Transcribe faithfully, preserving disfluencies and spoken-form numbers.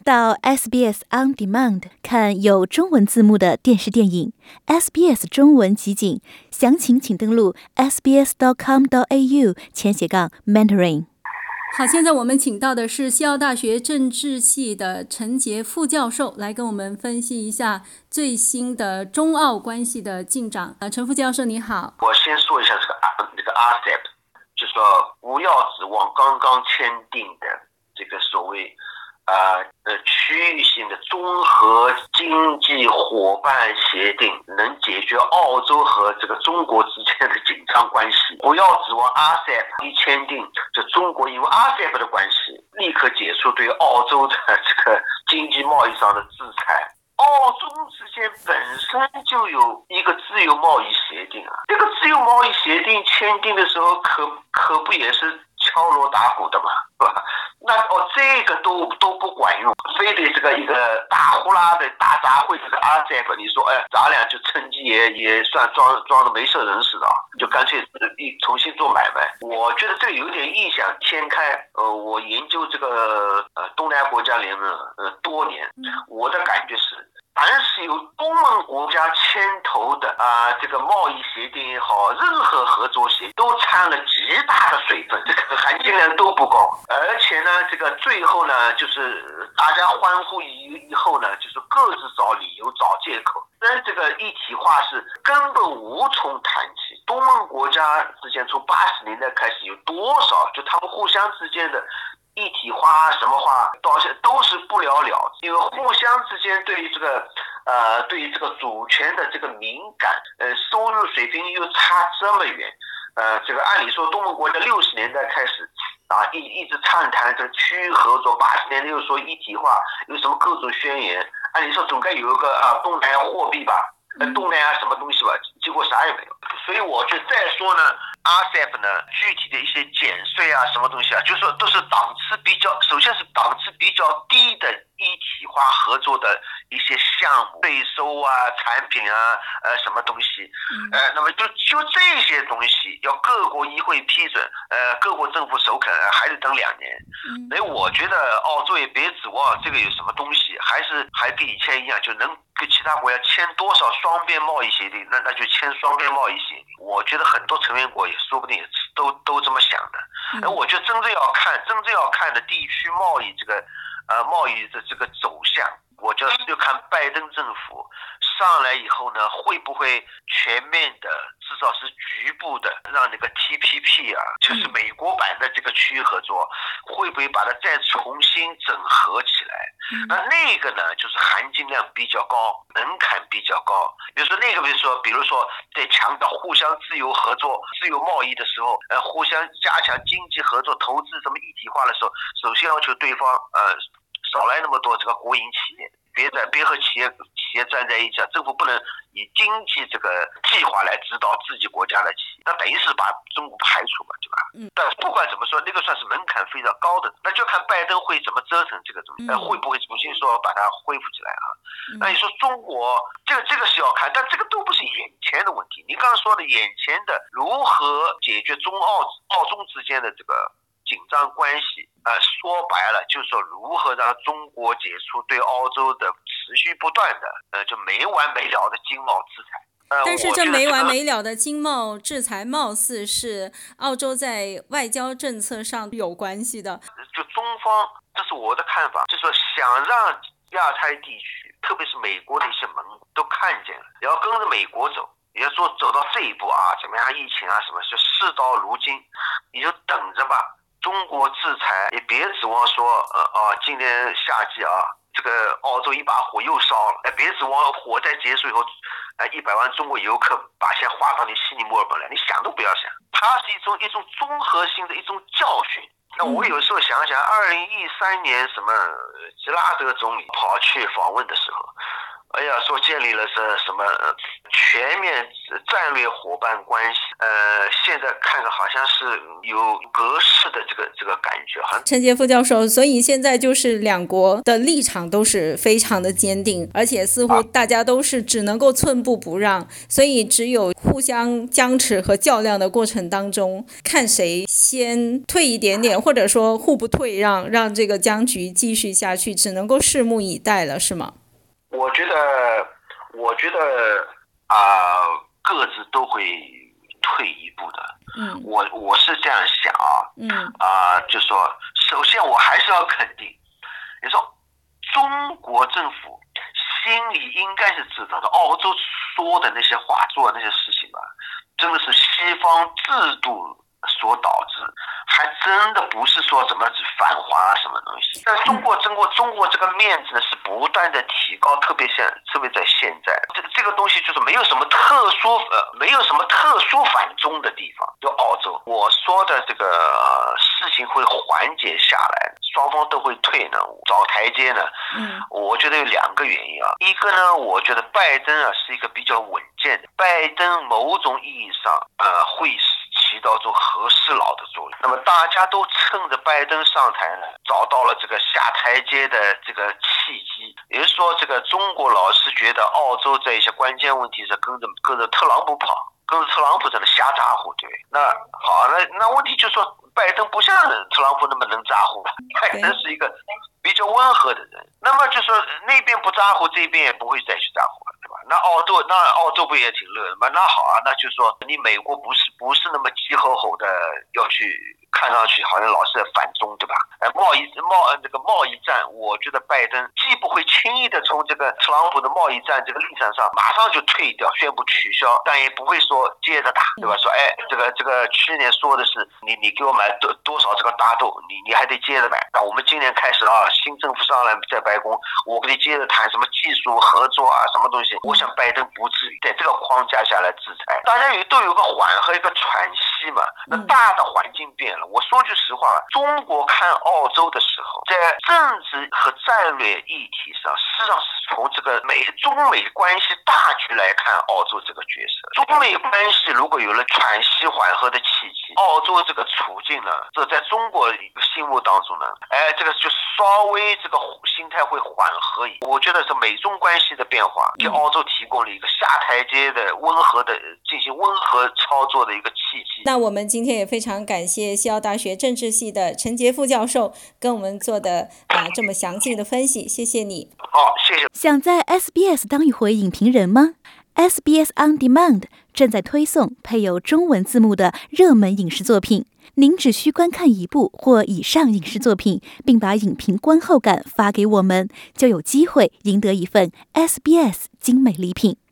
到 S B S On Demand 看有中文字幕的电视电影 S B S 中文集锦，详情请登录 s b s dot com dot a u 前斜杠 mentoring。 好，现在我们请到的是西澳大学政治系的陈杰副教授，来跟我们分析一下最新的中澳关系的进展。呃，陈副教授你好。 我先说一下这个这个 R C E P， 就说不要指望刚刚签订的这个所谓呃呃区域性的综合经济伙伴协定能解决澳洲和这个中国之间的紧张关系。不要指望 R C E P 一签订，就中国因为 R C E P 的关系立刻解除对澳洲的这个经济贸易上的制裁。澳中之间本身就有一个自由贸易协定啊，这个自由贸易协定签订的时候可可不也是敲锣打鼓的嘛，是吧？那哦，这个都都不管用，非得这个一个大呼啦的大杂烩这个 R C E P， 你说哎，咱俩就趁机也也算装装的没事人似的，就干脆一重新做买卖。我觉得这有点异想天开。呃，我研究这个呃东南亚国家联盟呃多年，我的感觉是，凡是由东盟国家牵头的啊、呃，这个贸易协定也好，任何合作协定都掺了极大的水分，这个含金量都不高。而且呢，这个最后呢，就是大家欢呼以以后呢，就是各自找理由、找借口。但这个一体化是根本无从谈起。东盟国家之间从八十年代开始有多少，就他们互相之间的一体化什么化，到现在都是不了了之，因为互相之间对于这个呃对于这个主权的这个敏感，呃收入水平又差这么远。呃，这个按理说东盟国家六十年代开始啊，一一直畅谈这个区域合作，八十年代又说一体化，有什么各种宣言，按理说总该有一个啊东南亚货币吧，呃东南亚什么东西吧，结果啥也没有。所以我就再说呢 ，R C E P 呢，具体的一些减税啊，什么东西啊，就是说都是档次比较，首先是档次比较低的一体化合作的一些项目，税收啊、产品啊、呃什么东西，呃，那么就就这些东西要各国议会批准，呃，各国政府首肯，呃、还得等两年。所以我觉得澳洲也别指望这个有什么东西，还是还跟以前一样，就能跟其他国家签多少双边贸易协定，那那就签双边贸易协定。我觉得很多成员国也说不定也都都这么想的。而我觉得真正要看，真正要看的地区贸易这个呃贸易的这个走向，我觉得就看拜登政府上来以后呢，会不会全面的，至少是局部的，让那个 T P P 啊，就是美国版的这个区域合作，会不会把它再重新整合起来？那那个呢，就是含金量比较高，门槛比较高。比如说那个，比如说，比如说在强调互相自由合作、自由贸易的时候，呃，互相加强经济合作、投资什么一体化的时候，首先要求对方呃少来那么多这个国营企业。别在别和企业企业站在一起，政府不能以经济这个计划来指导自己国家的企业，那等于是把中国排除嘛，对吧？嗯。但不管怎么说，那个算是门槛非常高的，那就看拜登会怎么折腾这个东西，呃，会不会重新说把它恢复起来啊？那你说中国这个这个是要看，但这个都不是眼前的问题。你刚刚说的眼前的如何解决中澳澳中之间的这个紧张关系，呃，说白了就是说如何让中国解除对澳洲的持续不断的，呃，就没完没了的经贸制裁。呃、 但是这没完没了的经贸制裁，貌似是澳洲在外交政策上有关系的。 就中方，这是我的看法，就是说想让亚太地区，特别是美国的一些盟国都看见了，也要跟着美国走。也要说走到这一步啊，怎么样疫情啊什么，就事到如今，你就等着吧。中国制裁也别指望说，呃啊，今年夏季啊，这个澳洲一把火又烧了，哎，别指望火灾结束以后，呃，一百万中国游客把钱花到你悉尼、墨尔本来，你想都不要想。它是一种一种综合性的一种教训。那我有时候想想，二零一三年什么吉拉德总理跑去访问的时候， 哎呀，说建立了这什么全面战略伙伴关系，呃，现在看着好像是有隔世的这个这个感觉。 陈杰副教授，所以现在就是两国的立场都是非常的坚定，而且似乎大家都是只能够寸步不让，所以只有互相僵持和较量的过程当中，看谁先退一点点，或者说互不退让，让这个僵局继续下去，只能够拭目以待了，是吗？ 我觉得，我觉得啊、呃，各自都会退一步的。 嗯， 我我是这样想啊。 嗯啊、呃，就说首先我还是要肯定，你说中国政府心里应该是知道的，澳洲说的那些话、做的那些事情吧，真的是西方制度所导致，还真的不是说什么反华什么东西。但中国中国中国这个面子呢是不断的提高，特别现特别在现在，这这个东西就是没有什么特殊呃没有什么特殊反中的地方。就澳洲，我说的这个、呃、事情会缓解下来，双方都会退呢，找台阶呢。 嗯， 我觉得有两个原因啊，一个呢，我觉得拜登啊是一个比较稳健的，拜登某种意义上呃会起到这种和事佬的作用。那么大家都趁着拜登上台呢，找到了这个下台阶的这个契机。也就是说，这个中国老是觉得澳洲在一些关键问题上跟着跟着特朗普跑，跟着特朗普在那瞎咋呼，对。那好，那那问题就是说，拜登不像特朗普那么能咋呼了，拜登是一个比较温和的人。那么就说那边不咋呼，这边也不会再去咋呼了，对吧？那澳洲那澳洲不也挺乐的吗？那好啊，那就说你美国不是不是那么急吼吼的要去，看上去好像老是在反中，对吧？呃，贸易贸这个贸易战，我觉得拜登既不会轻易的从这个特朗普的贸易战这个立场上马上就退掉，宣布取消，但也不会说接着打，对吧？说哎，这个这个去年说的是你你给我买多多少这个大豆，你你还得接着买。那我们今年开始啊，新政府上来在白宫，我跟你接着谈什么技术合作啊，什么东西。我想拜登不至于在这个框架下来制裁，大家有都有个缓和一个喘息嘛。那大的环境变了，我说句实话，中国看澳洲的时候，在政治和战略议题上，实际上是从这个美中美关系大局来看澳洲这个角色。中美关系如果有了喘息缓和的契机，澳洲这个处境呢，这在中国心目当中呢，哎，这个就稍微这个心态会缓和。我觉得是美中关系的变化，给澳洲提供了一个下台阶的温和的进行温和操作的一个契机。 那我们今天也非常感谢西澳大学政治系的陈杰副教授跟我们做的啊这么详尽的分析，谢谢你。 好，谢谢。 想在 S B S 当一回影评人吗？ S B S On Demand 正在推送配有中文字幕的热门影视作品，您只需观看一部或以上影视作品，并把影评观后感发给我们，就有机会赢得一份 S B S 精美礼品。